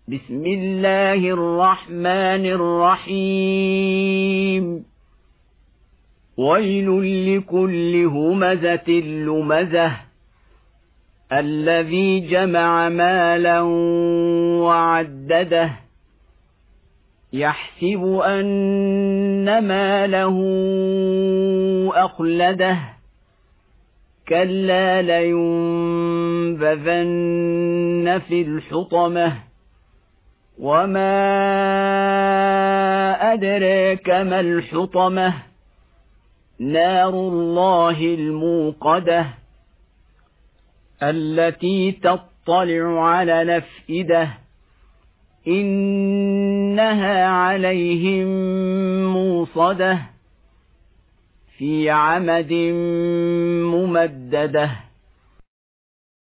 بسم الله الرحمن الرحيم ويل لكل همزة لمزة الذي جمع مالا وعدده يحسب أن ماله أخلده كلا لينبذن في الحطمة وما أدراك ما الحطمة نار الله الموقدة التي تطلع على الأفئدة إنها عليهم موصدة في عمد ممددة.